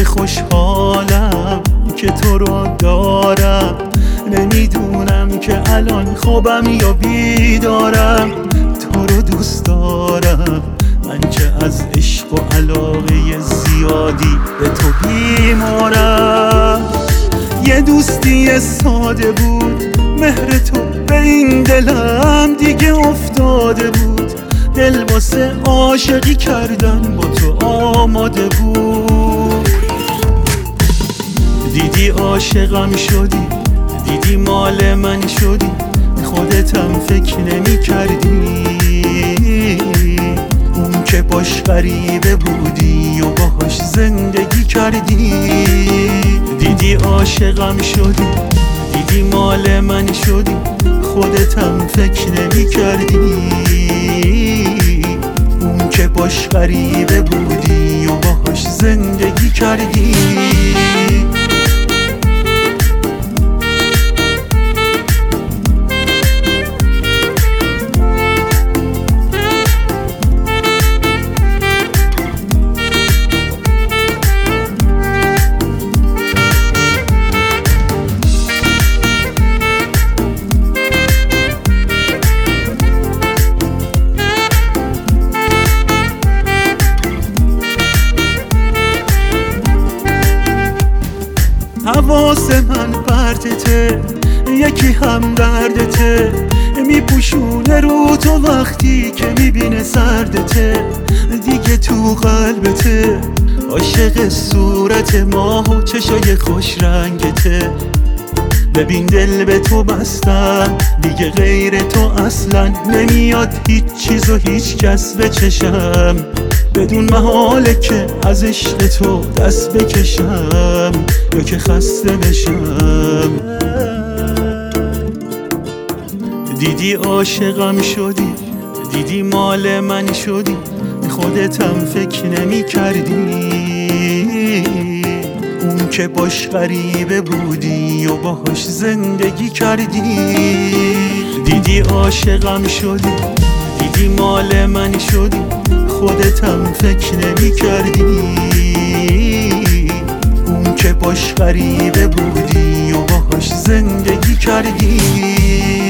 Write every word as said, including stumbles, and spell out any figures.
خوشحالم که تو رو دارم. نمیدونم که الان خوابم یا بیدارم. تو رو دوست دارم من که از عشق و علاقه زیادی به تو بیمارم. یه دوستی ساده بود، مهر تو به این دلم دیگه افتاده بود. دل واسه عاشقی کردن با تو آماده بود. دیدی عاشقم شدی، دیدی مال من شدی، خودتم فکر نمی کردی اون که باش غریبه بودی و باهاش زندگی کردی. دیدی عاشقم شدی، دیدی مال من شدی، خودتم فکر نمی کردی اون که باش غریبه بودی و باهاش زندگی کردی. حواس من پرتته، یکی هم دردته، میپوشونه رو تو وقتی که میبینه سردته. دیگه تو قلبته عاشق صورت ماه و چشای خوش رنگته. ببین دل به تو بستم، دیگه غیر تو اصلا نمیاد هیچ چیز و هیچ کس به چشم. بدون محاله که از عشق تو دست بکشم یا که خسته بشم. دیدی عاشقم شدی، دیدی مال من شدی، خودتم فکر نمی کردی اون که باش غریبه بودی و باهاش زندگی کردی. دیدی عاشقم شدی، دیدی مال من شدی، خودتم فکر نمی کردی اون که باش غریبه بودی و باهاش زندگی کردی.